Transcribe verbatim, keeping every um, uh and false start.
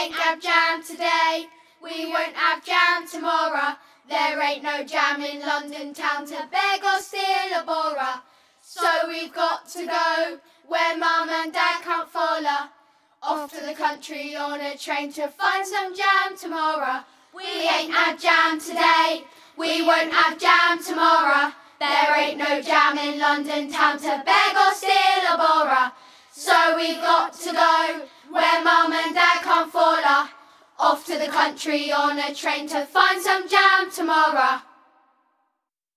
ain't have jam today, we won't have jam tomorrow. There ain't no jam in London town to beg or steal or borrow. So we've got to go where mum and dad can't follow. Off to the country on a train to find some jam tomorrow. We ain't had jam today, we won't have jam tomorrow. There ain't no jam in London town to beg or steal or borrow. So we've got to go where mum and dad can't follow. Off to the country on a train to find some jam tomorrow.